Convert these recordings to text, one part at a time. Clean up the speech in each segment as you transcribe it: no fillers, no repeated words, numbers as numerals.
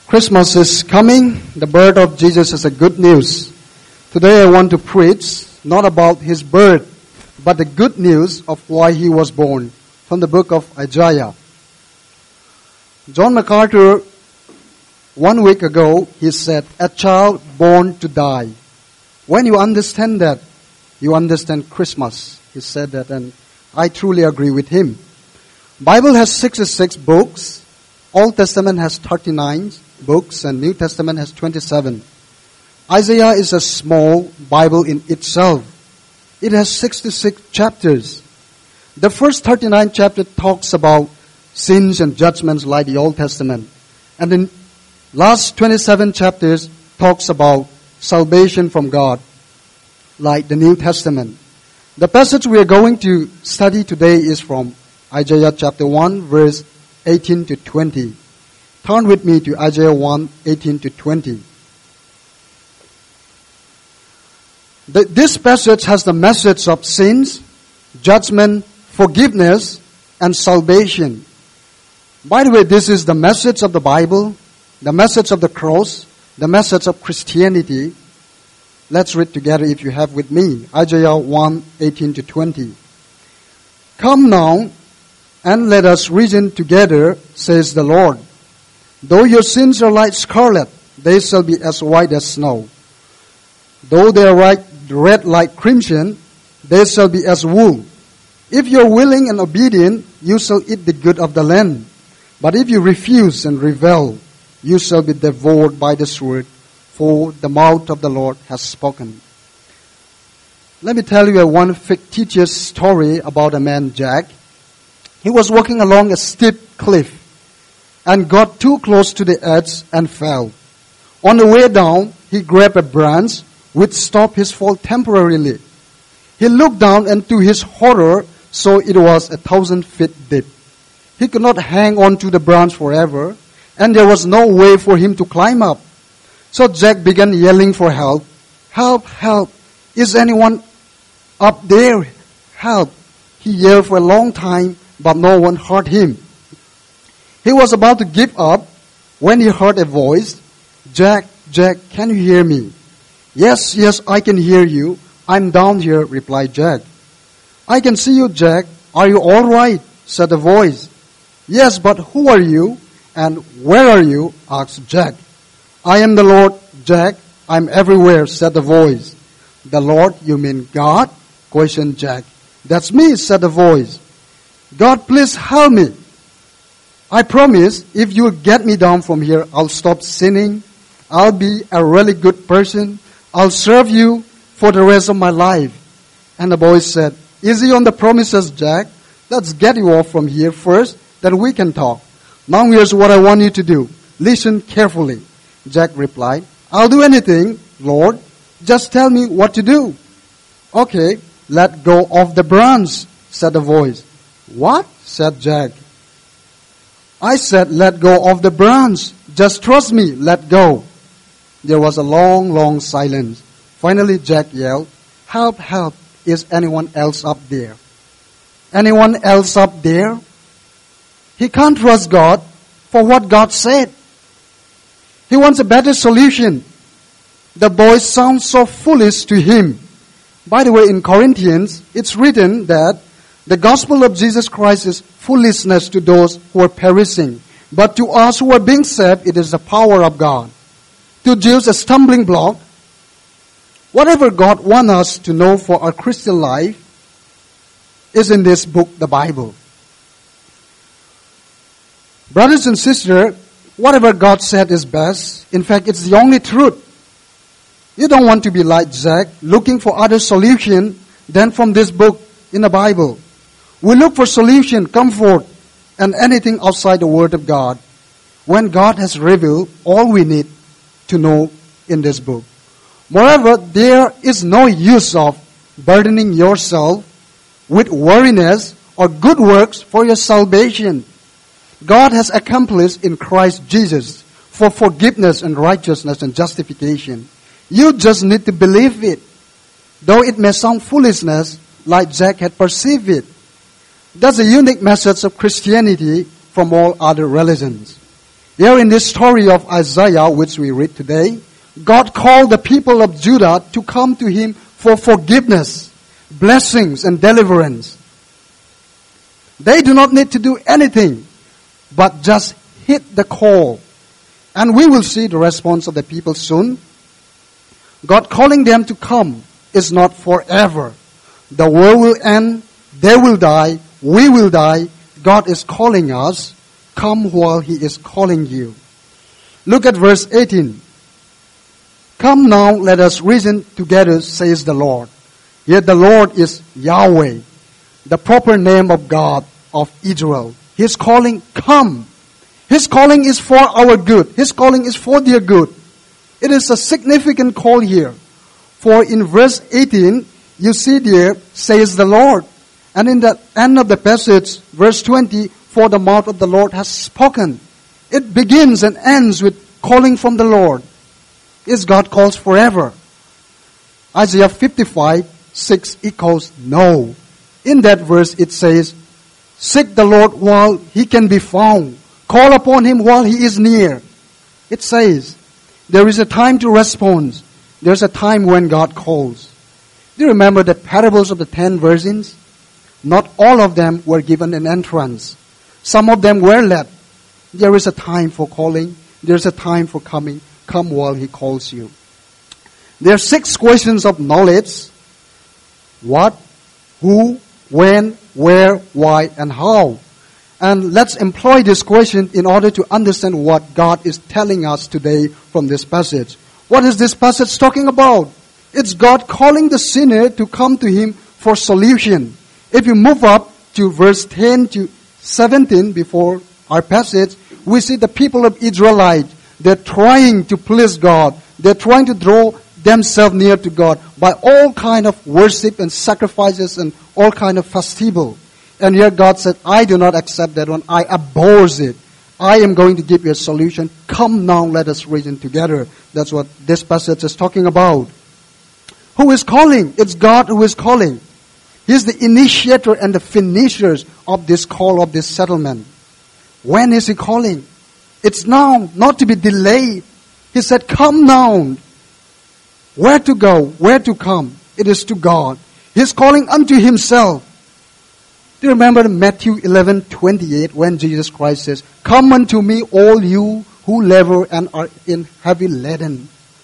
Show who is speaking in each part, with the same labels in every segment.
Speaker 1: Christmas is coming. The birth of Jesus is a good news. Today I want to preach not about his birth, but the good news of why he was born, from the book of Isaiah. John MacArthur, 1 week ago, he said, "A child born to die." When you understand that, you understand Christmas. He said that, and I truly agree with him. Bible has 66 books. Old Testament has 39 books, and New Testament has 27. Isaiah is a small Bible in itself. It has 66 chapters. The first 39 chapters talks about sins and judgments like the Old Testament. And the last 27 chapters talks about salvation from God, like the New Testament. The passage we are going to study today is from Isaiah chapter 1, verse 18 to 20. Turn with me to Isaiah 1, 18 to 20. This passage has the message of sins, judgment, forgiveness, and salvation. By the way, this is the message of the Bible, the message of the cross, the message of Christianity. Let's read together if you have with me. Isaiah 1, 18 to 20. "Come now, and let us reason together, says the Lord. Though your sins are like scarlet, they shall be as white as snow. Though they are red like crimson, they shall be as wool. If you are willing and obedient, you shall eat the good of the land. But if you refuse and rebel, you shall be devoured by the sword, for the mouth of the Lord has spoken." Let me tell you one fictitious story about a man, Jack. He was walking along a steep cliff and got too close to the edge and fell. On the way down, he grabbed a branch which stopped his fall temporarily. He looked down and to his horror saw it was 1,000 feet deep. He could not hang on to the branch forever, and there was no way for him to climb up. So Jack began yelling for help. "Help, help! Is anyone up there? Help!" He yelled for a long time, but no one heard him. He was about to give up when he heard a voice. "Jack, Jack, can you hear me?" Yes, I can hear you. I'm down here," replied Jack. "I can see you, Jack. Are you all right?" said the voice. "Yes, but who are you? And where are you?" asked Jack. "I am the Lord, Jack. I'm everywhere," said the voice. "The Lord, you mean God?" questioned Jack. "That's me," said the voice. "God, please help me. I promise if you get me down from here, I'll stop sinning. I'll be a really good person. I'll serve you for the rest of my life." And the boy said, "Easy on the promises, Jack. Let's get you off from here first, then we can talk. Now here's what I want you to do. Listen carefully." Jack replied, "I'll do anything, Lord. Just tell me what to do." "Okay, let go of the branch," said the voice. "What?" said Jack. "I said let go of the branch. Just trust me, let go." There was a long, long silence. Finally Jack yelled, "Help, help. Is anyone else up there? Anyone else up there?" He can't trust God for what God said. He wants a better solution. The boy sounds so foolish to him. By the way, in Corinthians, it's written that the gospel of Jesus Christ is foolishness to those who are perishing. But to us who are being saved, it is the power of God. To Jews, a stumbling block. Whatever God wants us to know for our Christian life is in this book, the Bible. Brothers and sisters, whatever God said is best. In fact, it's the only truth. You don't want to be like Jack, looking for other solution than from this book in the Bible. We look for solution, comfort, and anything outside the Word of God, when God has revealed all we need to know in this book. Moreover, there is no use of burdening yourself with worriness or good works for your salvation. God has accomplished in Christ Jesus for forgiveness and righteousness and justification. You just need to believe it. Though it may sound foolishness, like Jack had perceived it. That's a unique message of Christianity from all other religions. Here in this story of Isaiah, which we read today, God called the people of Judah to come to Him for forgiveness, blessings, and deliverance. They do not need to do anything, but just hit the call. And we will see the response of the people soon. God calling them to come is not forever. The world will end, they will die, we will die. God is calling us. Come while He is calling you. Look at verse 18. Come now, let us reason together, says the Lord. Yet the Lord is Yahweh, the proper name of God of Israel. His calling, come. His calling is for our good. His calling is for their good. It is a significant call here. For in verse 18, you see there, says the Lord. And in the end of the passage, verse 20, for the mouth of the Lord has spoken. It begins and ends with calling from the Lord. Is God calls forever? Isaiah 55:6 echoes no. In that verse it says, seek the Lord while He can be found. Call upon Him while He is near. It says, there is a time to respond. There's a time when God calls. Do you remember the parables of the 10 virgins? Not all of them were given an entrance. Some of them were led. There is a time for calling. There's a time for coming. Come while He calls you. There are 6 questions of knowledge. What, who, when, where, why, and how. And let's employ this question in order to understand what God is telling us today from this passage. What is this passage talking about? It's God calling the sinner to come to Him for solution. If you move up to verse 10 to 17 before our passage, we see the people of Israelite. They're trying to please God. They're trying to draw themselves near to God by all kind of worship and sacrifices and all kind of festival. And here God said, I do not accept that one. I abhor it. I am going to give you a solution. Come now, let us reason together. That's what this passage is talking about. Who is calling? It's God who is calling. He's the initiator and the finishers of this call, of this settlement. When is He calling? It's now, not to be delayed. He said, come now. Where to go? Where to come? It is to God. He's calling unto Himself. Do you remember Matthew 11:28 when Jesus Christ says, come unto me all you who labor and are in heavy laden.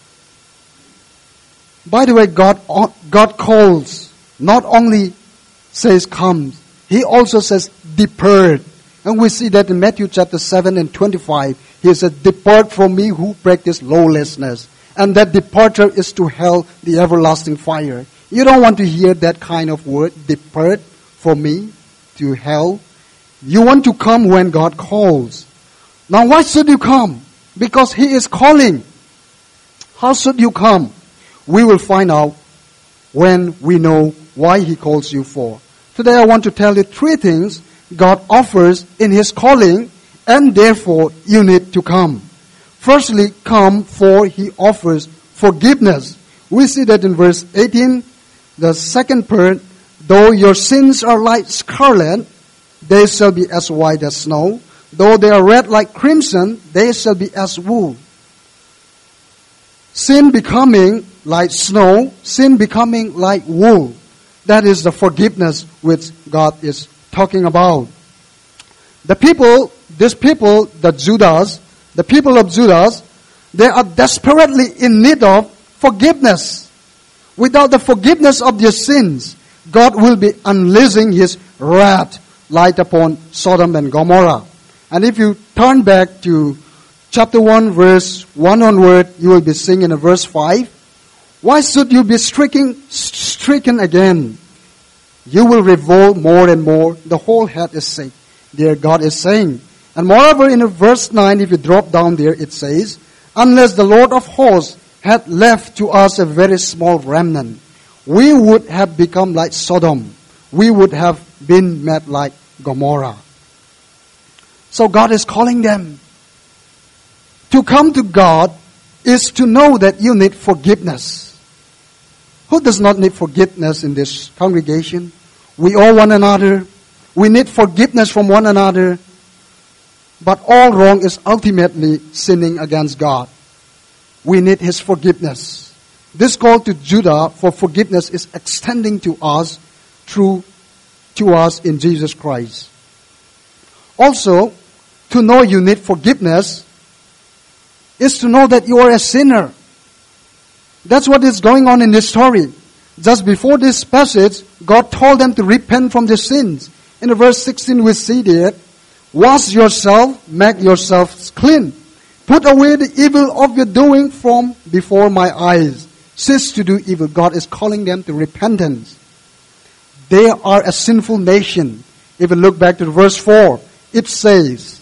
Speaker 1: By the way, God calls, not only says come, He also says depart. And we see that in Matthew chapter 7 and 25. He says, depart from me who practice lawlessness. And that departure is to hell, the everlasting fire. You don't want to hear that kind of word, depart from me to hell. You want to come when God calls. Now why should you come? Because He is calling. How should you come? We will find out when we know why He calls you for. Today I want to tell you 3 things God offers in His calling, and therefore you need to come. Firstly, come, for He offers forgiveness. We see that in verse 18, the second part, though your sins are like scarlet, they shall be as white as snow. Though they are red like crimson, they shall be as wool. Sin becoming like snow, sin becoming like wool. That is the forgiveness which God is talking about. The people of Judah, they are desperately in need of forgiveness. Without the forgiveness of their sins, God will be unleashing His wrath light upon Sodom and Gomorrah. And if you turn back to chapter 1, verse 1 onward, you will be seeing in verse 5, why should you be stricken again? You will revolt more and more. The whole head is sick. There God is saying. And moreover, in verse 9, if you drop down there, it says, unless the Lord of hosts had left to us a very small remnant, we would have become like Sodom. We would have been made like Gomorrah. So God is calling them. To come to God is to know that you need forgiveness. Who does not need forgiveness in this congregation? We owe one another. We need forgiveness from one another. But all wrong is ultimately sinning against God. We need His forgiveness. This call to Judah for forgiveness is extending to us in Jesus Christ. Also, to know you need forgiveness is to know that you are a sinner. That's what is going on in this story. Just before this passage, God told them to repent from their sins. In verse 16 we see there, wash yourself, make yourselves clean. Put away the evil of your doing from before my eyes. Cease to do evil. God is calling them to repentance. They are a sinful nation. If you look back to verse 4, it says,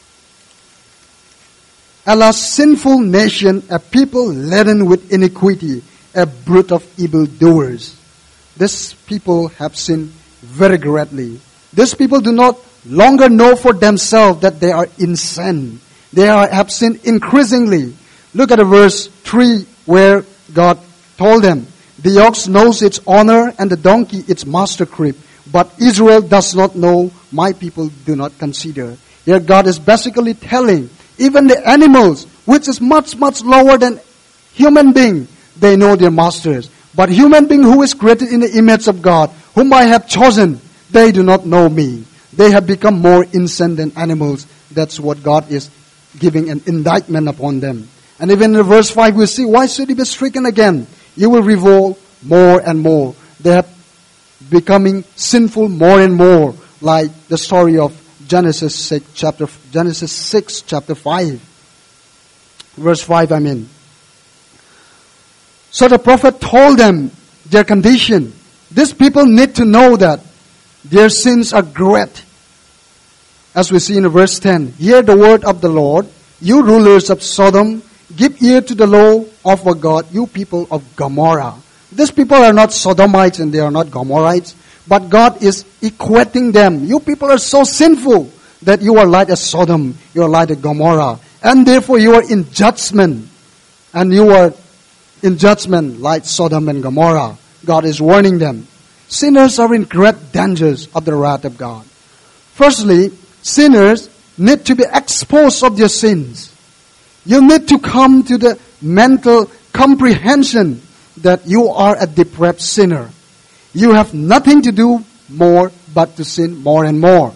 Speaker 1: a sinful nation, a people laden with iniquity, a brood of evildoers. These people have sinned very greatly. These people do not longer know for themselves that they are in sin. They have sinned increasingly. Look at verse 3 where God told them, the ox knows its owner and the donkey its master crib. But Israel does not know, my people do not consider. Here God is basically telling, even the animals, which is much, much lower than human being, they know their masters. But human being who is created in the image of God, whom I have chosen, they do not know me. They have become more insane than animals. That's what God is giving an indictment upon them. And even in verse 5 we see, why should he be stricken again? You will revolt more and more. They are becoming sinful more and more, like the story of Genesis 6 chapter 5. Verse 5 So the prophet told them their condition. These people need to know that their sins are great. As we see in verse 10, hear the word of the Lord, you rulers of Sodom, give ear to the law of our God, you people of Gomorrah. These people are not Sodomites and they are not Gomorrites, but God is equating them. You people are so sinful that you are like a Sodom, you are like a Gomorrah, and therefore you are in judgment. And you are in judgment like Sodom and Gomorrah. God is warning them. Sinners are in great dangers of the wrath of God. Firstly, sinners need to be exposed of their sins. You need to come to the mental comprehension that you are a depraved sinner. You have nothing to do more but to sin more and more.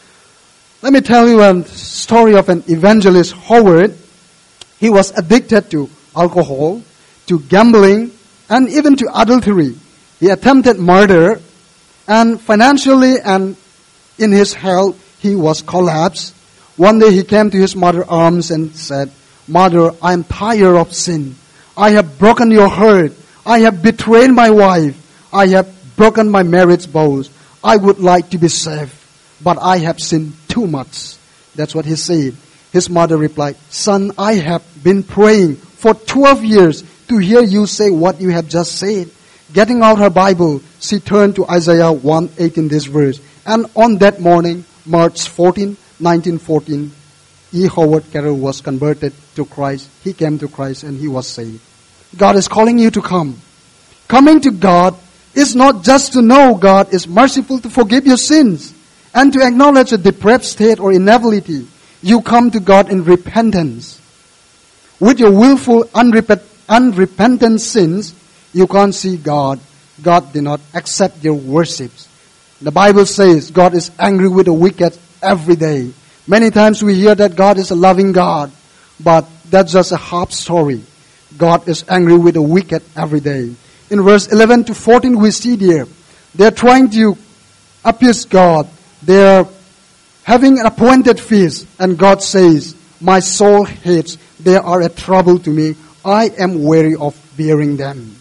Speaker 1: Let me tell you a story of an evangelist, Howard. He was addicted to alcohol, to gambling, and even to adultery. He attempted murder, and financially and in his health, he was collapsed. One day he came to his mother's arms and said, Mother, I am tired of sin. I have broken your heart. I have betrayed my wife. I have broken my marriage vows. I would like to be saved, but I have sinned too much. That's what he said. His mother replied, Son, I have been praying for 12 years to hear you say what you have just said. Getting out her Bible, she turned to Isaiah 1:18, this verse. And on that morning, March 14, 1914, E. Howard Carroll was converted to Christ. He came to Christ and he was saved. God is calling you to come. Coming to God is not just to know God is merciful to forgive your sins and to acknowledge a depraved state or inability. You come to God in repentance. With your willful, unrepentant sins, you can't see God. God did not accept your worships. The Bible says God is angry with the wicked every day. Many times we hear that God is a loving God, but that's just a half story. God is angry with the wicked every day. In verse 11 to 14 we see there, they're trying to appease God. They're having an appointed feast, and God says, my soul hates, they are a trouble to me. I am weary of bearing them.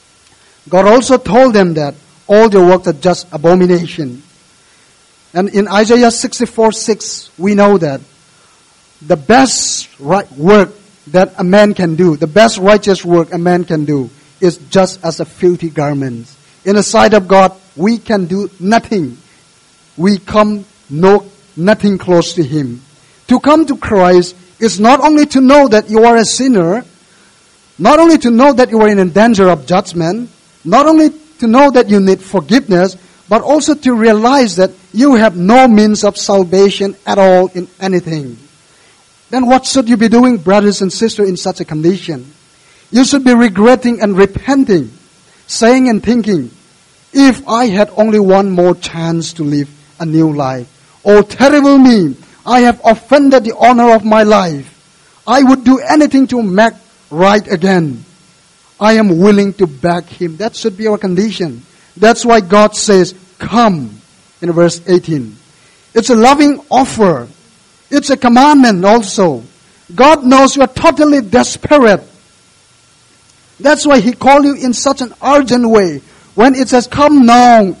Speaker 1: God also told them that all their works are just abomination. And in Isaiah 64:6, we know that the best work that a man can do, the best righteous work a man can do, is just as a filthy garment. In the sight of God, we can do nothing. We come nothing close to Him. To come to Christ is not only to know that you are a sinner, not only to know that you are in danger of judgment, not only to know that you need forgiveness, but also to realize that you have no means of salvation at all in anything. Then what should you be doing, brothers and sisters, in such a condition? You should be regretting and repenting, saying and thinking, if I had only one more chance to live a new life. Oh, terrible me! I have offended the honor of my life. I would do anything to make right again. I am willing to beg Him. That should be our condition. That's why God says, come, in verse 18. It's a loving offer. It's a commandment also. God knows you are totally desperate. That's why He called you in such an urgent way. When it says, come now,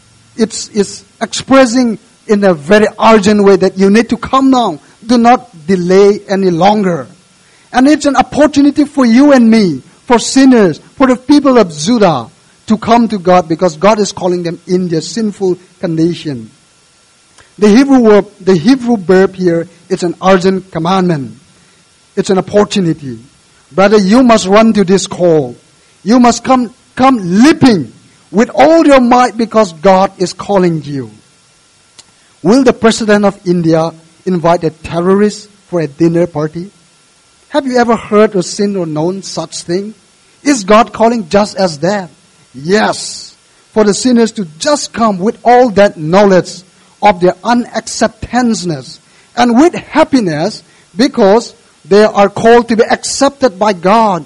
Speaker 1: it's expressing in a very urgent way that you need to come now. Do not delay any longer. And it's an opportunity for you and me, for sinners, for the people of Judah, to come to God because God is calling them in their sinful condition. The Hebrew verb here is an urgent commandment. It's an opportunity. Brother, you must run to this call. You must come leaping with all your might because God is calling you. Will the President of India invite a terrorist for a dinner party? Have you ever heard or seen or known such thing? Is God calling just as that? Yes. For the sinners to just come with all that knowledge of their unacceptance and with happiness because they are called to be accepted by God.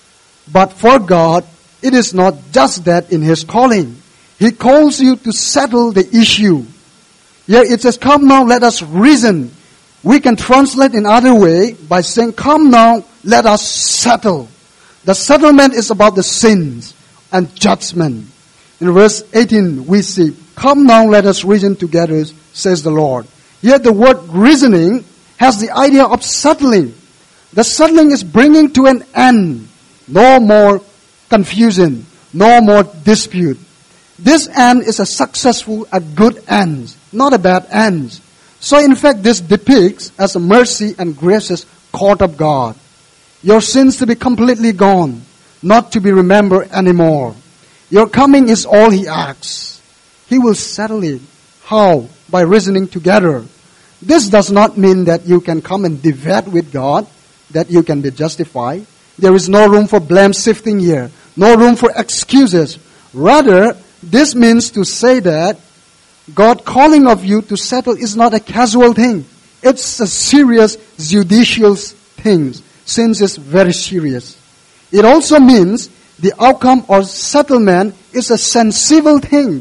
Speaker 1: But for God, it is not just that in His calling. He calls you to settle the issue. Here it says, come now, let us reason. We can translate in other way by saying, come now, let us settle. The settlement is about the sins and judgment. In verse 18 we see, come now, let us reason together, says the Lord. Here the word reasoning has the idea of settling. The settling is bringing to an end. No more confusion, no more dispute. This end is a successful, a good end, not a bad end. So in fact, this depicts as a mercy and gracious court of God. Your sins to be completely gone, not to be remembered anymore. Your coming is all He asks. He will settle it. How? By reasoning together. This does not mean that you can come and debate with God, that you can be justified. There is no room for blame shifting here. No room for excuses. Rather, this means to say that God calling of you to settle is not a casual thing. It's a serious judicial thing. Sin is very serious. It also means the outcome or settlement is a sensible thing.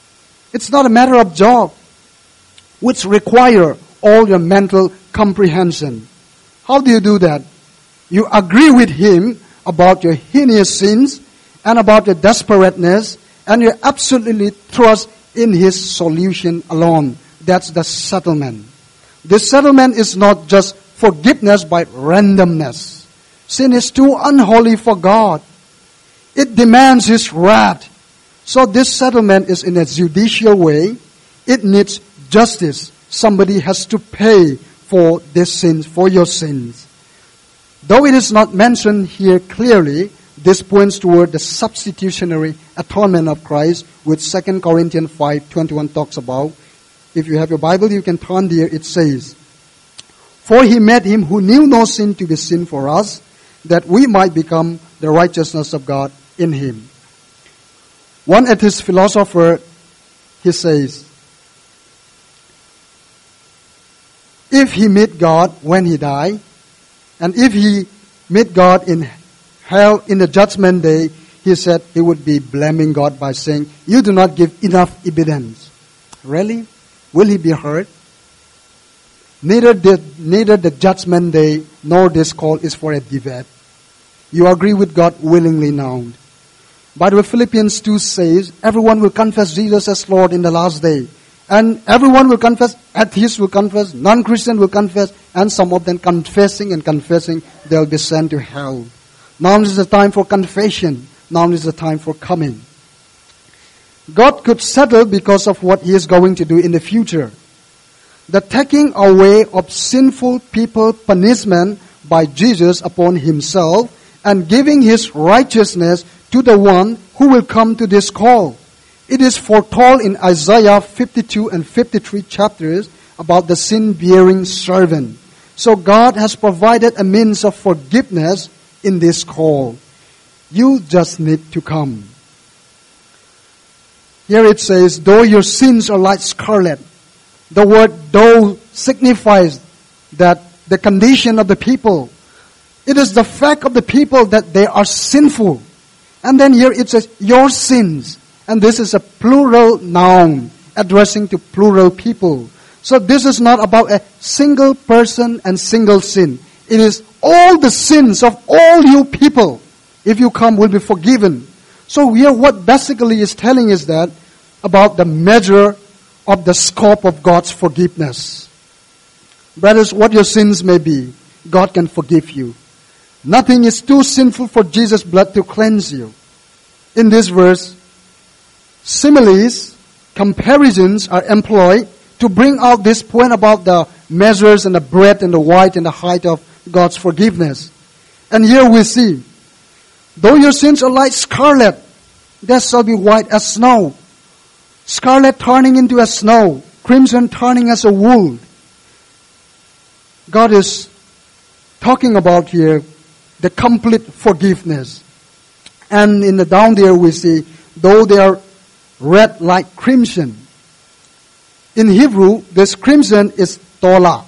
Speaker 1: It's not a matter of job, which require all your mental comprehension. How do you do that? You agree with Him about your heinous sins and about your desperateness, and you absolutely trust in His solution alone. That's the settlement. This settlement is not just forgiveness by randomness. Sin is too unholy for God. It demands His wrath. So this settlement is in a judicial way. It needs justice. Somebody has to pay for this sins, for your sins. Though it is not mentioned here clearly, this points toward the substitutionary atonement of Christ, which 2 Corinthians 5:21 talks about. If you have your Bible, you can turn there. It says, for He made Him who knew no sin to be sin for us, that we might become the righteousness of God in Him. One atheist philosopher, he says, if he met God when he died, and if he met God in hell in the judgment day, he said he would be blaming God by saying, you do not give enough evidence. Really? Will he be hurt? Neither the judgment day nor this call is for a debate. You agree with God willingly now. By the way, Philippians 2 says, everyone will confess Jesus as Lord in the last day. And everyone will confess, atheists will confess, non-Christian will confess, and some of them confessing, they'll be sent to hell. Now is the time for confession. Now is the time for coming. God could settle because of what He is going to do in the future. The taking away of sinful people punishment by Jesus upon Himself and giving His righteousness to the one who will come to this call. It is foretold in Isaiah 52 and 53 chapters about the sin-bearing servant. So God has provided a means of forgiveness in this call. You just need to come. Here it says, though your sins are like scarlet. The word though signifies that the condition of the people. It is the fact of the people that they are sinful. And then here it says, your sins. And this is a plural noun addressing to plural people. So this is not about a single person and single sin. It is all the sins of all you people, if you come, will be forgiven. So here what basically is telling is that about the measure of the scope of God's forgiveness. Brothers, what your sins may be, God can forgive you. Nothing is too sinful for Jesus' blood to cleanse you. In this verse, similes, comparisons are employed to bring out this point about the measures and the breadth and the width and the height of God's forgiveness. And here we see, though your sins are like scarlet, they shall be white as snow. Scarlet turning into a snow, crimson turning as a wool. God is talking about here the complete forgiveness. And in the down there we see, though they are red like crimson. In Hebrew, this crimson is tola.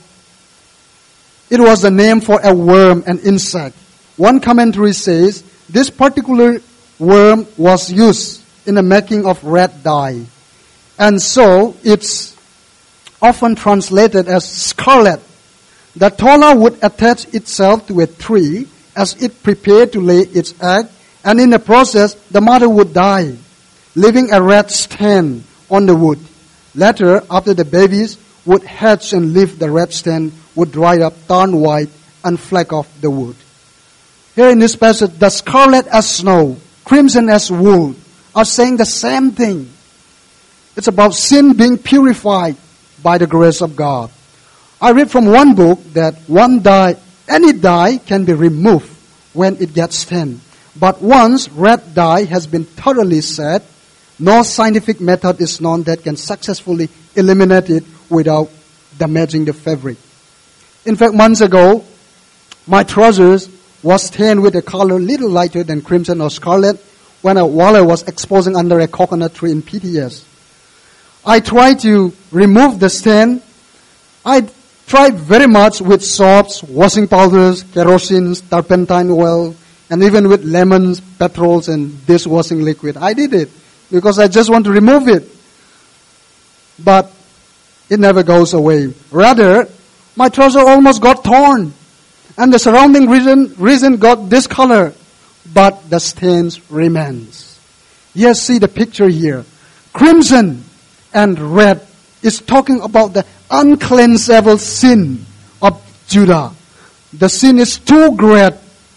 Speaker 1: It was the name for a worm, an insect. One commentary says, this particular worm was used in the making of red dye. And so, it's often translated as scarlet. The tola would attach itself to a tree as it prepared to lay its egg, and in the process, the mother would die, leaving a red stain on the wood. Later, after the babies would hatch and leave, the red stain would dry up, turn white, and fleck off the wood. Here in this passage, the scarlet as snow, crimson as wool, are saying the same thing. It's about sin being purified by the grace of God. I read from one book that any dye can be removed when it gets stained. But once red dye has been thoroughly set, no scientific method is known that can successfully eliminate it without damaging the fabric. In fact, months ago, my trousers was stained with a color little lighter than crimson or scarlet while I was exposing under a coconut tree in PTS. I tried to remove the stain. I tried very much with soaps, washing powders, kerosene, turpentine oil, and even with lemons, petrols, and dishwashing liquid. I did it because I just want to remove it. But it never goes away. Rather, my trouser almost got torn. And the surrounding region got this color. But the stains remains. Yes, see the picture here. Crimson and red is talking about the uncleansable sin of Judah. The sin is too great.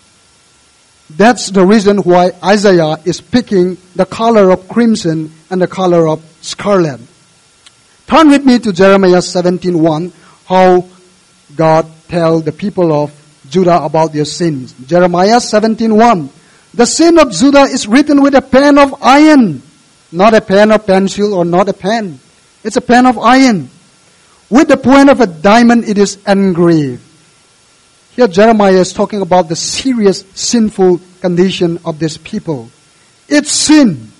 Speaker 1: That's the reason why Isaiah is picking the color of crimson and the color of scarlet. Turn with me to Jeremiah 17:1, how God tells the people of Judah about their sins. Jeremiah 17:1. The sin of Judah is written with a pen of iron, not a pen of pencil or not a pen. It's a pen of iron. With the point of a diamond it is engraved. Here Jeremiah is talking about the serious sinful condition of this people. It's sin.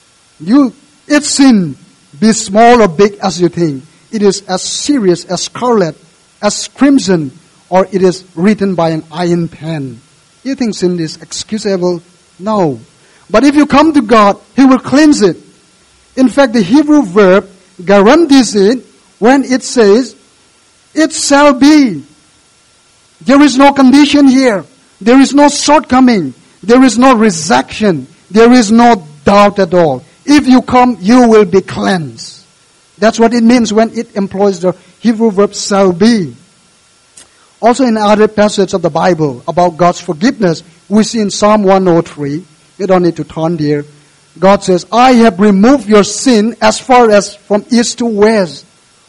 Speaker 1: It's sin, be small or big as you think. It is as serious as scarlet, as crimson, or it is written by an iron pen. You think sin is excusable? No. But if you come to God, He will cleanse it. In fact, the Hebrew verb guarantees it when it says, it shall be. There is no condition here. There is no shortcoming. There is no rejection. There is no doubt at all. If you come, you will be cleansed. That's what it means when it employs the Hebrew verb shall be. Also in other passages of the Bible about God's forgiveness, we see in Psalm 103, you don't need to turn there, God says, I have removed your sin as far as from east to west.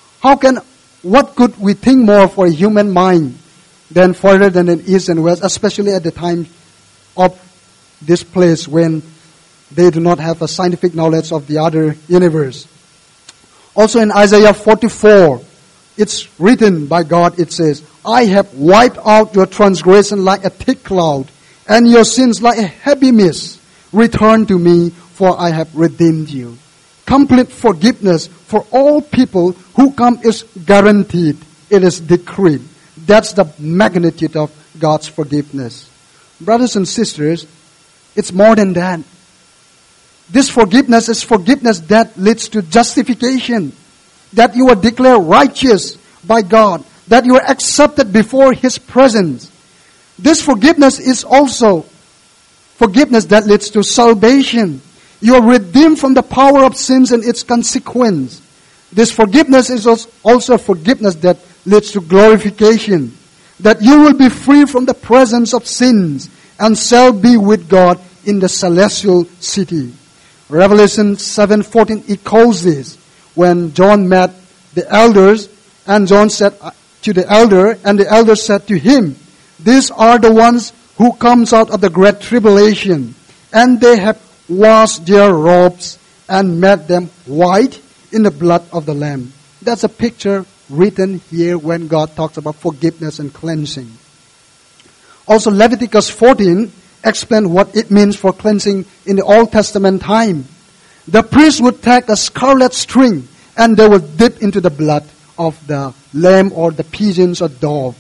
Speaker 1: What could we think more for a human mind than further than in east and west, especially at the time of this place when They do not have a scientific knowledge of the other universe. Also in Isaiah 44, it's written by God, it says, I have wiped out your transgression like a thick cloud, and your sins like a heavy mist. Return to me, for I have redeemed you. Complete forgiveness for all people who come is guaranteed. It is decreed. That's the magnitude of God's forgiveness. Brothers and sisters, it's more than that. This forgiveness is forgiveness that leads to justification. That you are declared righteous by God. That you are accepted before His presence. This forgiveness is also forgiveness that leads to salvation. You are redeemed from the power of sins and its consequence. This forgiveness is also forgiveness that leads to glorification. That you will be free from the presence of sins and shall be with God in the celestial city. Revelation 7:14 echoes this. When John met the elders, and John said to the elder, and the elder said to him, these are the ones who comes out of the great tribulation, and they have washed their robes and made them white in the blood of the Lamb. That's a picture written here when God talks about forgiveness and cleansing. Also Leviticus 14 explains what it means for cleansing in the Old Testament time. The priest would take a scarlet string and they would dip into the blood of the lamb or the pigeons or dove,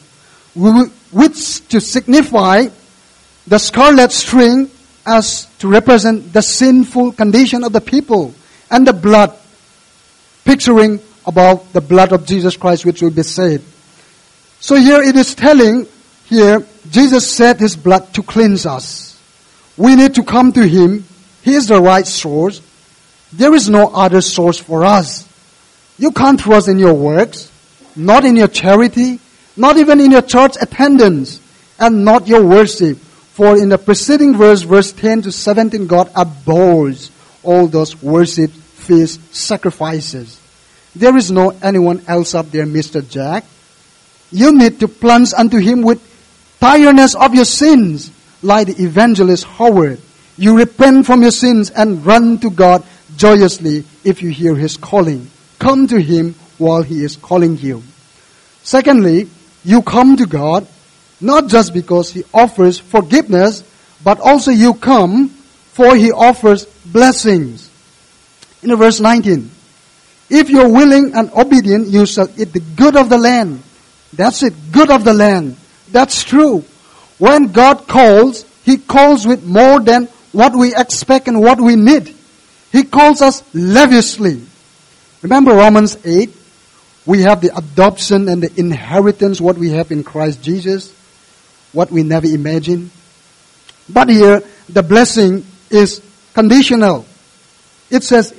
Speaker 1: which to signify the scarlet string as to represent the sinful condition of the people, and the blood picturing about the blood of Jesus Christ which will be saved. So here it is telling, here Jesus shed His blood to cleanse us. We need to come to Him. He is the right source. There is no other source for us. You can't trust in your works, not in your charity, not even in your church attendance, and not your worship. For in the preceding verse 10 to 17, God abhors all those worship, feast, sacrifices. There is no anyone else up there, Mr. Jack. You need to plunge unto Him with tiredness of your sins, like the evangelist Howard. You repent from your sins and run to God joyously if you hear His calling. Come to Him while He is calling you. Secondly, you come to God not just because He offers forgiveness, but also you come for He offers blessings. In verse 19, if you're willing and obedient, you shall eat the good of the land. That's it, good of the land. That's true. When God calls, He calls with more than what we expect and what we need. He calls us lavishly. Remember Romans 8? We have the adoption and the inheritance, what we have in Christ Jesus, what we never imagined. But here, the blessing is conditional. It says,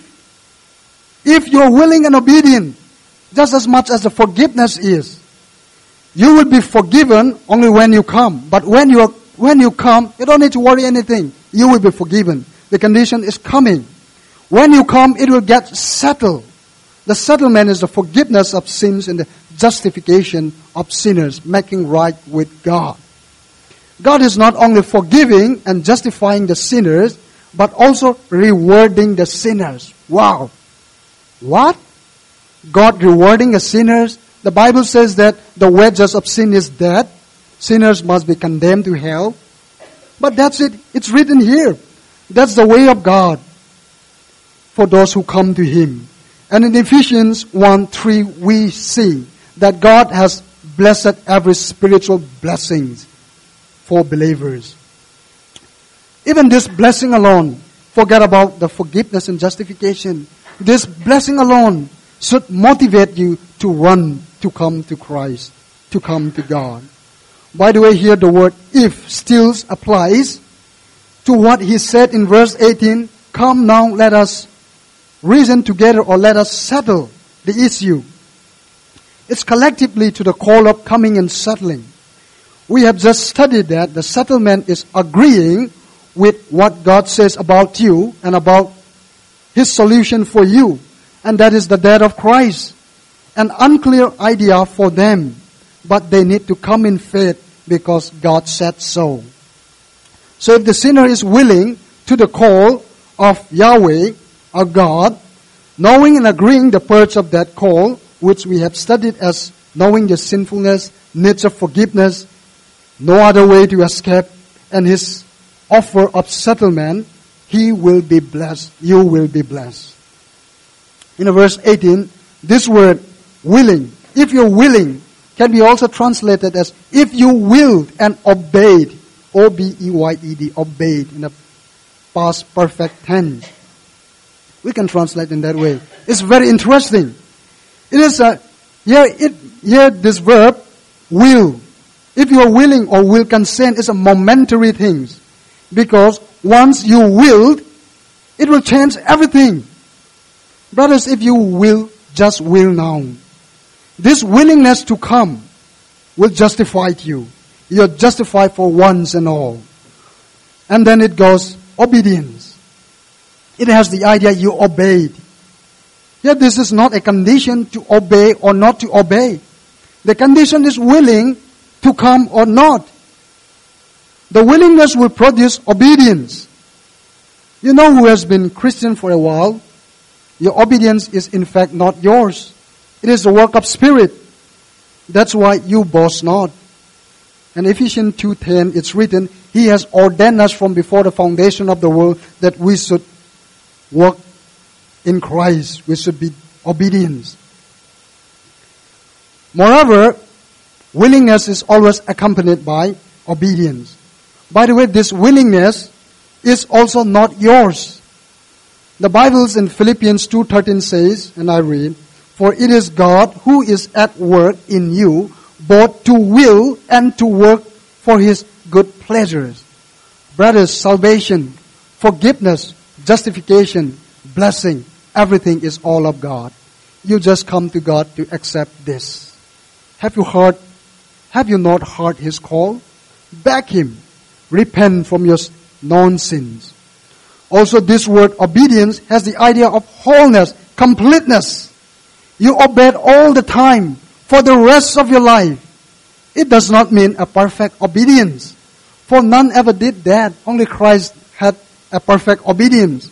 Speaker 1: if you're willing and obedient, just as much as the forgiveness is, you will be forgiven only when you come. But when you come, you don't need to worry anything. You will be forgiven. The condition is coming. When you come, it will get settled. The settlement is the forgiveness of sins and the justification of sinners, making right with God. God is not only forgiving and justifying the sinners, but also rewarding the sinners. Wow. What? God rewarding the sinners? The Bible says that the wages of sin is death. Sinners must be condemned to hell. But that's it. It's written here. That's the way of God for those who come to Him. And in Ephesians 1:3, we see that God has blessed every spiritual blessings for believers. Even this blessing alone, forget about the forgiveness and justification. This blessing alone should motivate you to run, to come to Christ, to come to God. By the way, here the word if still applies to what He said in verse 18, come now, let us reason together, or let us settle the issue. It's collectively to the call of coming and settling. We have just studied that the settlement is agreeing with what God says about you and about His solution for you. And that is the death of Christ. An unclear idea for them, but they need to come in faith because God said so. So if the sinner is willing to the call of Yahweh, our God, knowing and agreeing the purpose of that call, which we have studied as knowing the sinfulness, needs of forgiveness, no other way to escape, and His offer of settlement, he will be blessed. You will be blessed. In verse 18, this word, willing, if you're willing, can be also translated as if you willed and obeyed, O-B-E-Y-E-D, obeyed in the past perfect tense. We can translate in that way. It's very interesting. It is here this verb, will. If you are willing or will consent, is a momentary thing. Because once you willed, it will change everything. Brothers, if you will, just will now. This willingness to come will justify you. You're justified for once and all. And then it goes, obedience. It has the idea you obeyed. Yet this is not a condition to obey or not to obey. The condition is willing to come or not. The willingness will produce obedience. You know who has been Christian for a while? Your obedience is in fact not yours. It is the work of Spirit. That's why you boast not. And Ephesians 2:10, it's written, He has ordained us from before the foundation of the world that we should walk in Christ. We should be obedient. Moreover, willingness is always accompanied by obedience. By the way, this willingness is also not yours. The Bible in Philippians 2:13 says, and I read, For it is God who is at work in you, both to will and to work for His good pleasures. Brothers, salvation, forgiveness, justification, blessing, everything is all of God. You just come to God to accept this. Have you not heard His call? Beg Him. Repent from your known sins. Also, this word obedience has the idea of wholeness, completeness. You obeyed all the time for the rest of your life. It does not mean a perfect obedience, for none ever did that. Only Christ had a perfect obedience.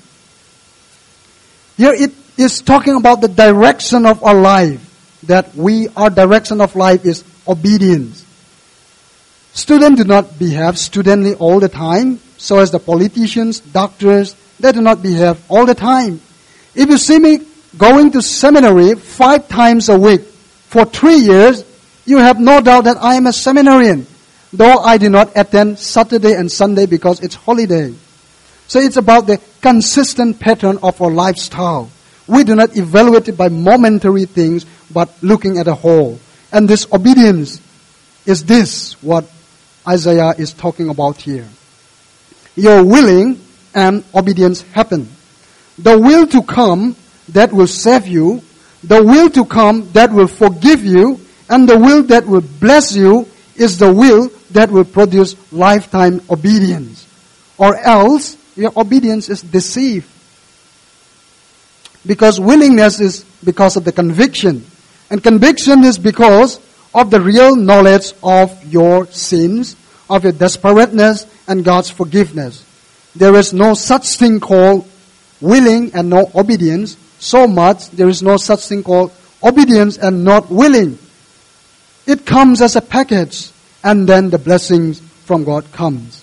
Speaker 1: Here it is talking about the direction of our life, that our direction of life is obedience. Students do not behave studently all the time, so as the politicians, doctors, they do not behave all the time. If you see me going to seminary 5 times a week for 3 years, you have no doubt that I am a seminarian, though I do not attend Saturday and Sunday because it's holiday. So it's about the consistent pattern of our lifestyle. We do not evaluate it by momentary things, but looking at a whole. And this obedience is what Isaiah is talking about here. Your willing and obedience happen. The will to come that will save you, the will to come that will forgive you, and the will that will bless you is the will that will produce lifetime obedience. Or else, your obedience is deceived. Because willingness is because of the conviction. And conviction is because of the real knowledge of your sins, of your desperateness, and God's forgiveness. There is no such thing called willing and no obedience. So much, there is no such thing called obedience and not willing. It comes as a package, and then the blessings from God comes.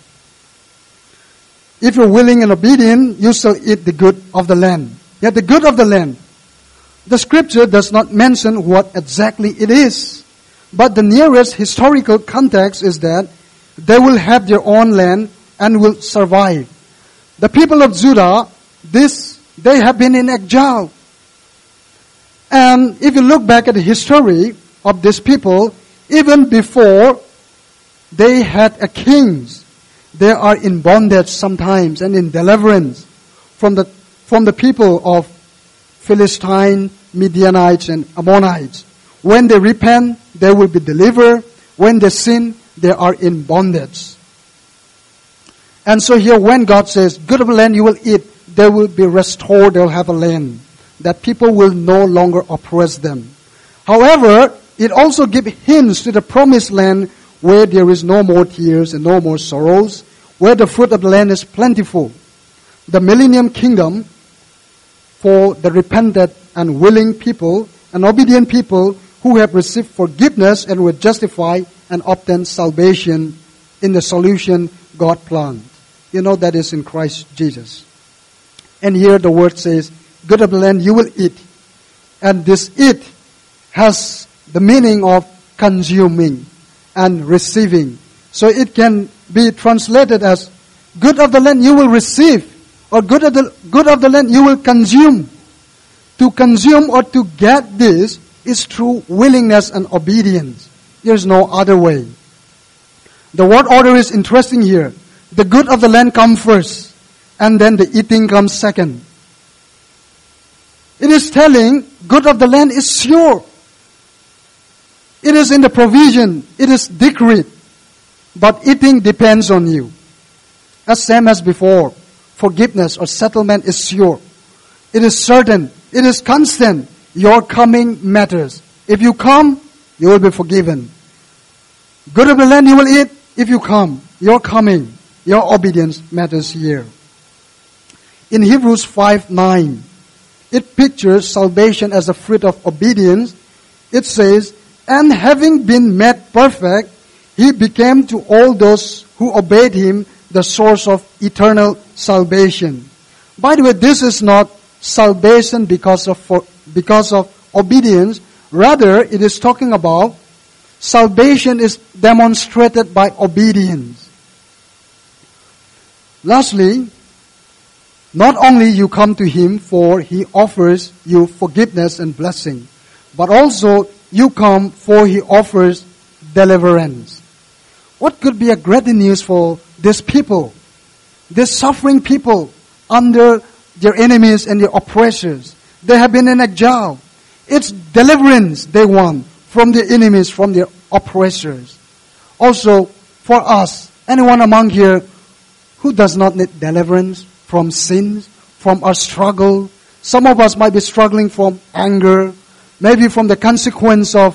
Speaker 1: If you're willing and obedient, you shall eat the good of the land. Yet the good of the land. The scripture does not mention what exactly it is. But the nearest historical context is that they will have their own land and will survive. The people of Judah, they have been in exile. And if you look back at the history of these people, even before they had a king, they are in bondage sometimes and in deliverance from the people of Philistine, Midianites, and Ammonites. When they repent, they will be delivered. When they sin, they are in bondage. And so here when God says, good of the land you will eat, they will be restored, they'll have a land. That people will no longer oppress them. However, it also gives hints to the promised land where there is no more tears and no more sorrows, where the fruit of the land is plentiful. the millennium kingdom for the repentant and willing people and obedient people who have received forgiveness and were justified and obtained salvation in the solution God planned. You know that is in Christ Jesus. And here the word says, good of the land you will eat. And this eat has the meaning of consuming and receiving. So it can be translated as good of the land you will receive, or good of the land you will consume. To consume or to get this is through willingness and obedience. There is no other way. The word order is interesting here. The good of the land comes first, and then the eating comes second. It is telling good of the land is sure. It is in the provision. It is decreed. But eating depends on you. As same as before, forgiveness or settlement is sure. It is certain. It is constant. Your coming matters. If you come, you will be forgiven. Good of the land you will eat. If you come, your coming, your obedience matters here. In Hebrews 5:9, it pictures salvation as a fruit of obedience. It says, and having been made perfect, he became to all those who obeyed him the source of eternal salvation. By the way, this is not salvation because of obedience. Rather, it is talking about salvation is demonstrated by obedience. Lastly, not only you come to him for he offers you forgiveness and blessing, but also you come for he offers deliverance. What could be a great news for these people, these suffering people under their enemies and their oppressors? They have been in exile. It's deliverance they want from their enemies, from their oppressors. Also, for us, anyone among here who does not need deliverance from sins, from our struggle? Some of us might be struggling from anger, maybe from the consequence of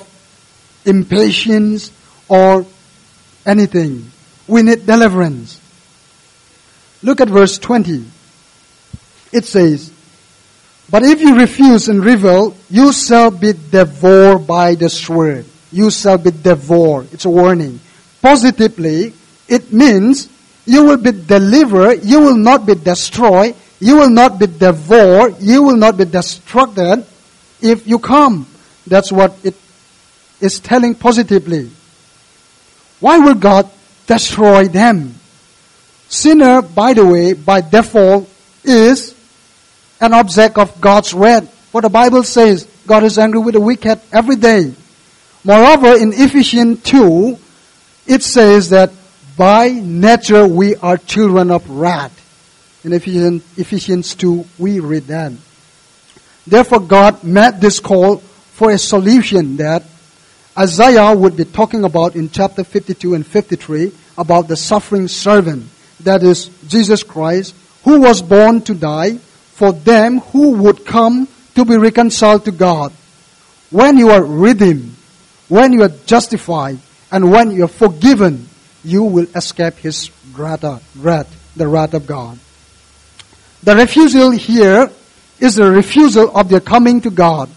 Speaker 1: impatience or anything. We need deliverance. Look at verse 20. It says, but if you refuse and rebel, you shall be devoured by the sword. You shall be devoured. It's a warning. Positively, it means you will be delivered. You will not be destroyed. You will not be devoured. You will not be destructed if you come. That's what it is telling positively. Why will God destroy them? Sinner, by the way, by default, is an object of God's wrath. For the Bible says God is angry with the wicked every day. Moreover, in Ephesians 2, it says that by nature we are children of wrath. In Ephesians 2, we read that. Therefore, God made this call for a solution that Isaiah would be talking about in chapter 52 and 53 about the suffering servant. That is Jesus Christ, who was born to die for them who would come to be reconciled to God. When you are redeemed, when you are justified, and when you are forgiven, you will escape His wrath, the wrath of God. The refusal here is the refusal of their coming to God.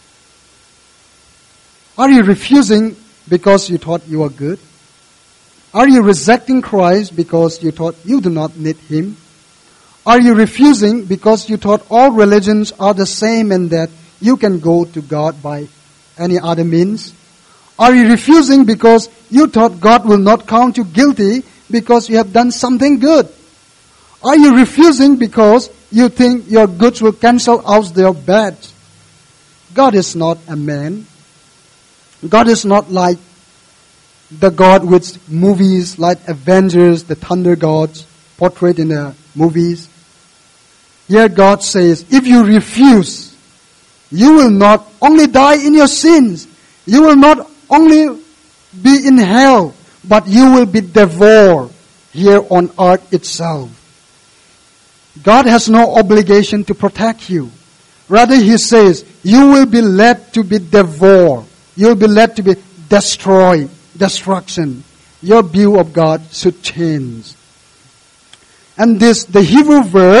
Speaker 1: Are you refusing because you thought you are good? Are you rejecting Christ because you thought you do not need Him? Are you refusing because you thought all religions are the same and that you can go to God by any other means? Are you refusing because you thought God will not count you guilty because you have done something good? Are you refusing because you think your goods will cancel out their bad? God is not a man. God is not like the God with movies like Avengers, the thunder gods portrayed in the movies. Here God says, if you refuse, you will not only die in your sins, you will not only be in hell, but you will be devoured here on earth itself. God has no obligation to protect you. Rather, He says, you will be led to be devoured. You will be led to be destroyed, destruction. Your view of God should change. And the Hebrew verb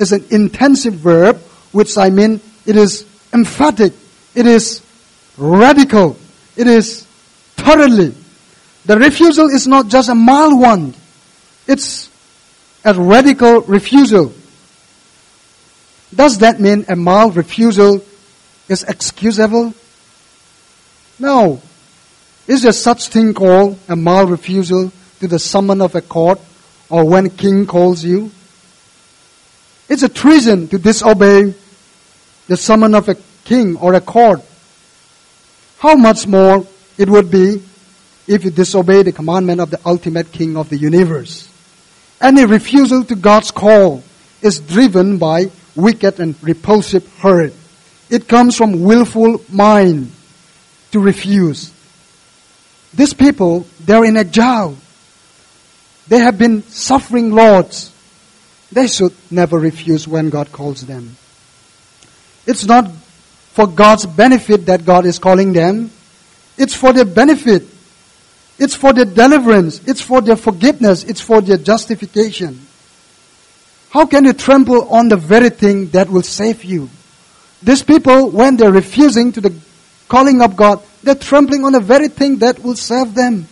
Speaker 1: is an intensive verb, which I mean it is emphatic, it is radical, it is thoroughly. The refusal is not just a mild one. It's a radical refusal. Does that mean a mild refusal is excusable? No. Is there such thing called a mild refusal to the summons of a court or when a king calls you? It's a treason to disobey the summons of a king or a court. How much more it would be if you disobey the commandment of the ultimate king of the universe. Any refusal to God's call is driven by wicked and repulsive hurt. It comes from willful mind to refuse. These people, they're in exile. They have been suffering lords. They should never refuse when God calls them. It's not for God's benefit that God is calling them. It's for their benefit. It's for their deliverance. It's for their forgiveness. It's for their justification. How can you trample on the very thing that will save you? These people, when they're refusing to the calling of God, they're trampling on the very thing that will save them.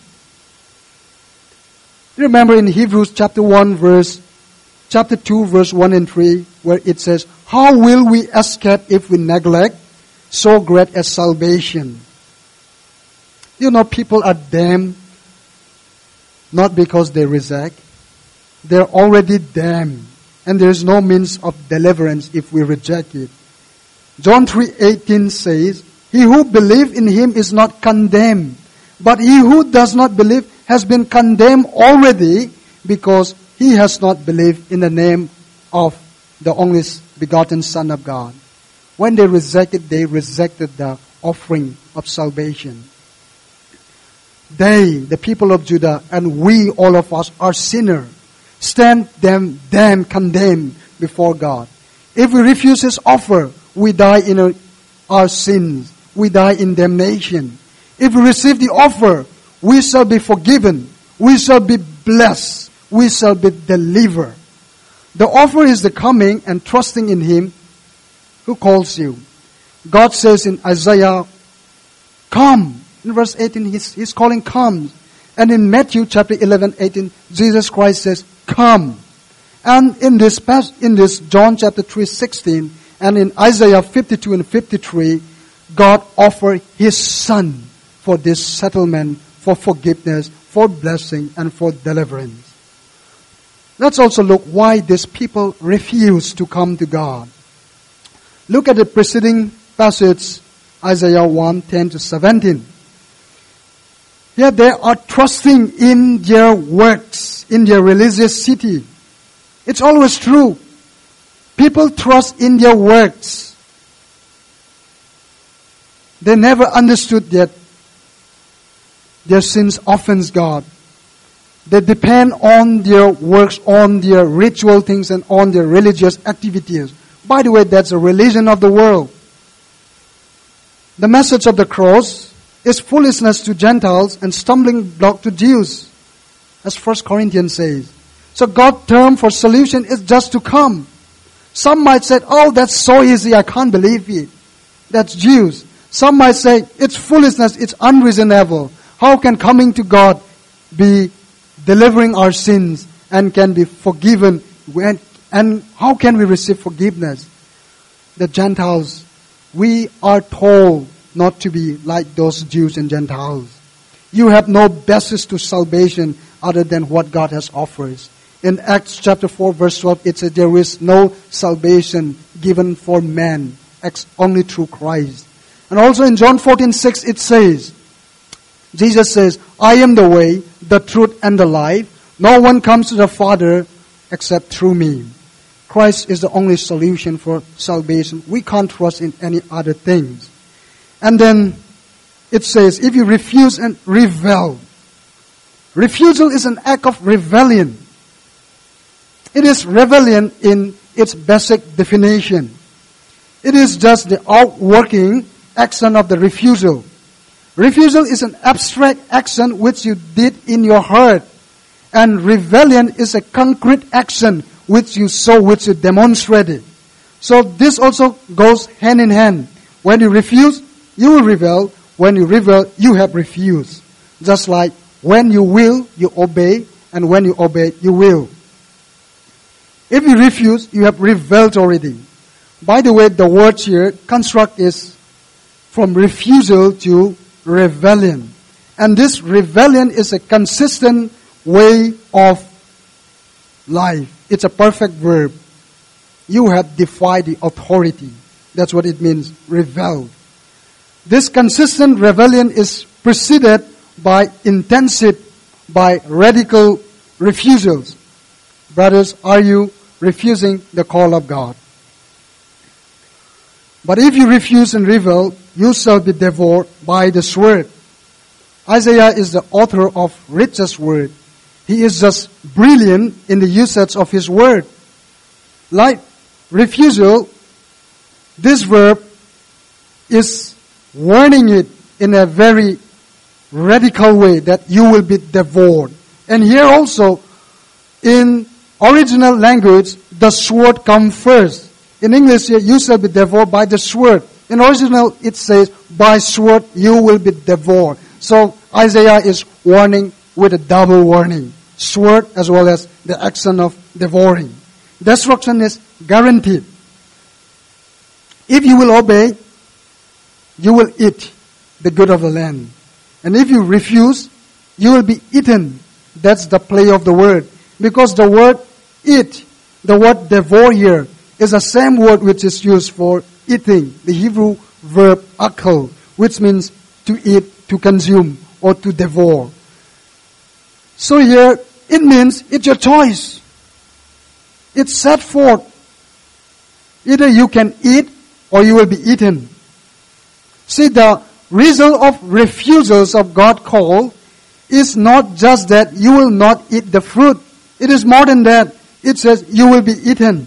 Speaker 1: Remember in Hebrews chapter 2, verse 1 and 3, where it says, how will we escape if we neglect so great a salvation? You know, people are damned not because they reject. They're already damned. And there is no means of deliverance if we reject it. John 3:18 says, he who believes in him is not condemned, but he who does not believe has been condemned already because he has not believed in the name of the only begotten Son of God. When they rejected the offering of salvation. They, the people of Judah, and we, all of us, are sinners. Stand them damned, condemned before God. If we refuse His offer, we die in our sins. We die in damnation. If we receive the offer, we shall be forgiven. We shall be blessed. We shall be delivered. The offer is the coming and trusting in Him who calls you. God says in Isaiah, come. In verse 18, He's calling come. And in Matthew chapter 11:18, Jesus Christ says, come. And in this John chapter 3:16, and in Isaiah 52 and 53, God offered His Son for this settlement, for forgiveness, for blessing, and for deliverance. Let's also look why these people refuse to come to God. Look at the preceding passage, Isaiah 1:10-17. Here they are trusting in their works, in their religious city. It's always true. People trust in their works. They never understood that their sins offends God. They depend on their works, on their ritual things, and on their religious activities. By the way, that's a religion of the world. The message of the cross is foolishness to Gentiles and stumbling block to Jews, as 1 Corinthians says. So God's term for solution is just to come. Some might say, oh, that's so easy, I can't believe it. That's Jews. Some might say, it's foolishness, it's unreasonable. How can coming to God be delivering our sins and can be forgiven? And how can we receive forgiveness? The Gentiles, we are told not to be like those Jews and Gentiles. You have no basis to salvation other than what God has offered. In Acts chapter 4 verse 12, it says there is no salvation given for man, only through Christ. And also in John 14:6 it says, Jesus says, I am the way, the truth, and the life. No one comes to the Father except through me. Christ is the only solution for salvation. We can't trust in any other things. And then it says, if you refuse and rebel. Refusal is an act of rebellion. It is rebellion in its basic definition. It is just the outworking action of the refusal. Refusal is an abstract action which you did in your heart. And rebellion is a concrete action which you sow, which you demonstrated. So this also goes hand in hand. When you refuse, you will rebel. When you rebel, you have refused. Just like when you will, you obey, and when you obey, you will. If you refuse, you have rebelled already. By the way, the word here, construct, is from refusal to rebellion. And this rebellion is a consistent way of life. It's a perfect verb. You have defied the authority. That's what it means, rebel. This consistent rebellion is preceded by intensive, by radical refusals. Brothers, are you refusing the call of God? But if you refuse and rebel, you shall be devoured by the sword. Isaiah is the author of richest word. He is just brilliant in the usage of his word. Like refusal, this verb is warning it in a very radical way that you will be devoured. And here also, in original language, the sword comes first. In English, you shall be devoured by the sword. In original, it says, by sword you will be devoured. So Isaiah is warning with a double warning. Sword as well as the action of devouring. Destruction is guaranteed. If you will obey, you will eat the good of the land. And if you refuse, you will be eaten. That's the play of the word. Because the word eat, the word devour here, is the same word which is used for eating. The Hebrew verb akal, which means to eat, to consume, or to devour. So here, it means it's your choice. It's set forth. Either you can eat or you will be eaten. See, the result of refusals of God's call is not just that you will not eat the fruit. It is more than that. It says you will be eaten.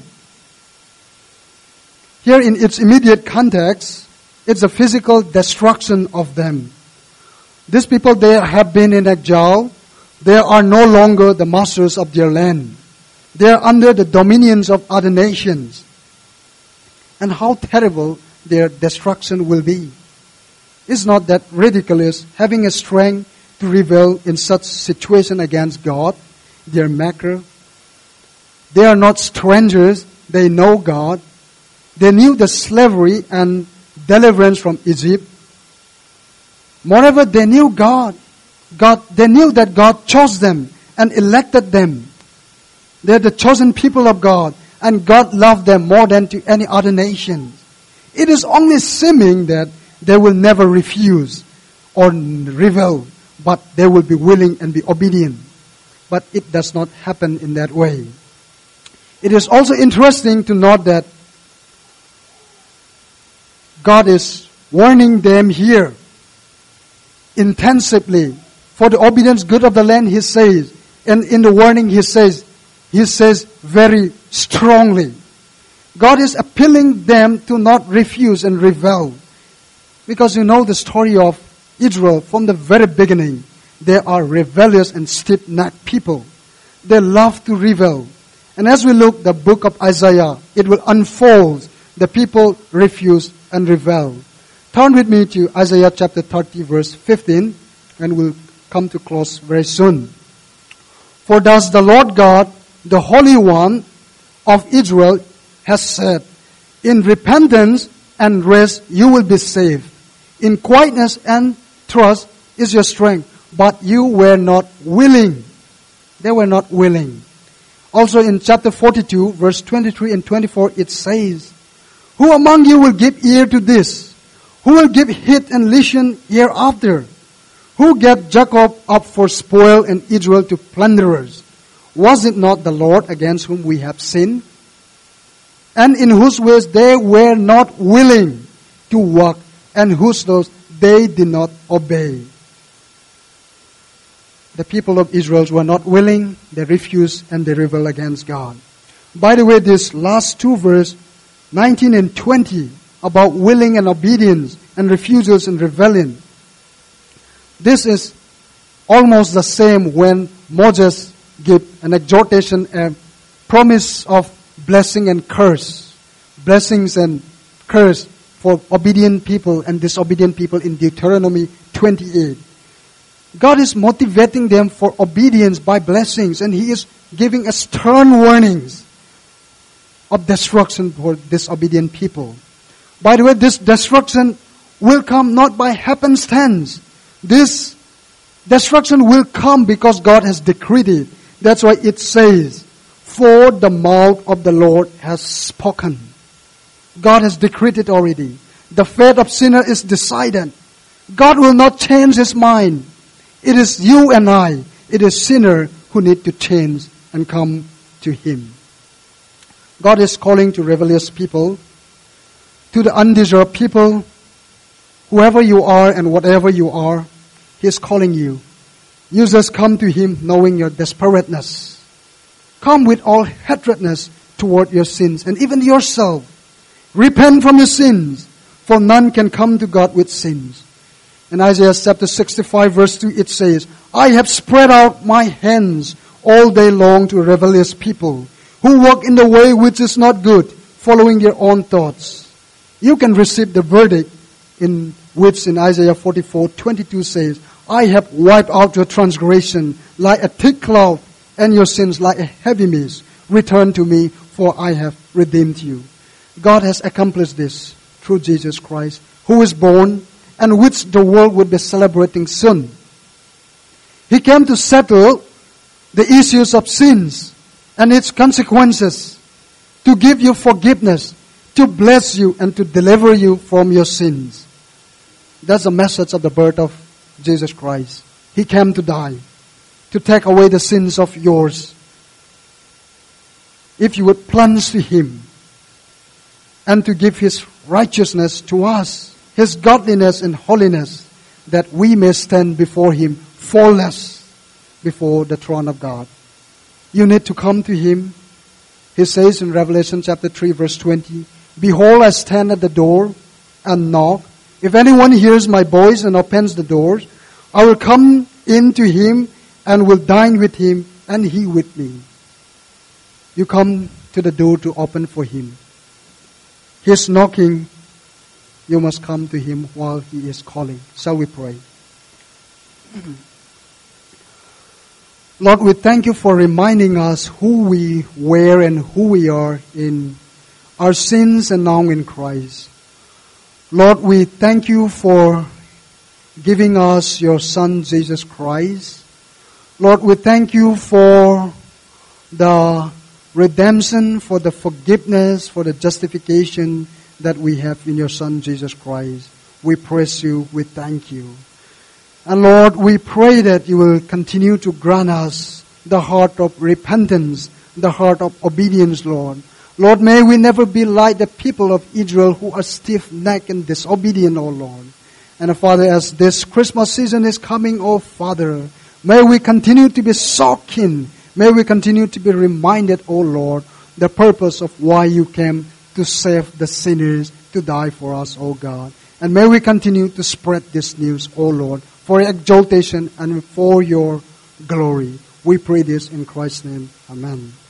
Speaker 1: Here in its immediate context, it's a physical destruction of them. These people, they have been in exile. They are no longer the masters of their land. They are under the dominions of other nations. And how terrible their destruction will be. It's not that ridiculous having a strength to rebel in such situation against God, their Maker. They are not strangers. They know God. They knew the slavery and deliverance from Egypt. Moreover, they knew God. They knew that God chose them and elected them. They're the chosen people of God, and God loved them more than to any other nation. It is only seeming that they will never refuse or rebel, but they will be willing and be obedient. But it does not happen in that way. It is also interesting to note that God is warning them here intensively for the obedience good of the land, He says. And in the warning He says very strongly. God is appealing them to not refuse and rebel. Because you know the story of Israel from the very beginning. They are rebellious and stiff-necked people. They love to rebel. And as we look the book of Isaiah, it will unfold. The people refuse and rebel. Turn with me to Isaiah chapter 30 verse 15 and we'll come to close very soon. For thus the Lord God, the Holy One of Israel, has said, in repentance and rest you will be saved. In quietness and trust is your strength. But you were not willing. They were not willing. Also in chapter 42, verse 23 and 24, it says, who among you will give ear to this? Who will give heed and listen hereafter? Who gave Jacob up for spoil and Israel to plunderers? Was it not the Lord against whom we have sinned? And in whose ways they were not willing to walk, and whose laws they did not obey. The people of Israel were not willing, they refused, and they rebelled against God. By the way, this last two verses, 19 and 20, about willing and obedience and refusals and rebellion. This is almost the same when Moses gave an exhortation, a promise of blessing and curse. Blessings and curse for obedient people and disobedient people in Deuteronomy 28. God is motivating them for obedience by blessings, and He is giving us stern warnings of destruction for disobedient people. By the way, this destruction will come not by happenstance. This destruction will come because God has decreed it. That's why it says, "For the mouth of the Lord has spoken." God has decreed it already. The fate of sinner is decided. God will not change His mind. It is you and I, it is sinner who need to change and come to Him. God is calling to rebellious people, to the undeserved people, whoever you are and whatever you are, He is calling you. You just come to Him knowing your desperateness. Come with all hatredness toward your sins and even yourself. Repent from your sins, for none can come to God with sins. In Isaiah chapter 65 verse 2 it says, "I have spread out my hands all day long to rebellious people, who walk in the way which is not good, following their own thoughts." You can receive the verdict in which in Isaiah 44:22 says, "I have wiped out your transgression like a thick cloud, and your sins like a heavy mist. Return to me, for I have redeemed you." God has accomplished this through Jesus Christ, who is born and which the world would be celebrating soon. He came to settle the issues of sins and its consequences, to give you forgiveness, to bless you, and to deliver you from your sins. That's the message of the birth of Jesus Christ. He came to die, to take away the sins of yours. If you would plunge to Him, and to give His righteousness to us, His godliness and holiness, that we may stand before Him faultless before the throne of God. You need to come to Him. He says in Revelation chapter 3 verse 20, "Behold, I stand at the door and knock. If anyone hears my voice and opens the doors, I will come in to him and will dine with him and he with me." You come to the door to open for Him. He is knocking. You must come to Him while He is calling. Shall we pray? Lord, we thank You for reminding us who we were and who we are in our sins and now in Christ. Lord, we thank You for giving us Your Son, Jesus Christ. Lord, we thank You for the redemption, for the forgiveness, for the justification that we have in Your Son, Jesus Christ. We praise You, we thank You. And Lord, we pray that You will continue to grant us the heart of repentance, the heart of obedience, Lord. Lord, may we never be like the people of Israel who are stiff-necked and disobedient, O Lord. And Father, as this Christmas season is coming, O Father, may we continue to be so keen. May we continue to be reminded, O Lord, the purpose of why You came to save the sinners, to die for us, O God. And may we continue to spread this news, O Lord, for Your exaltation and for Your glory. We pray this in Christ's name. Amen.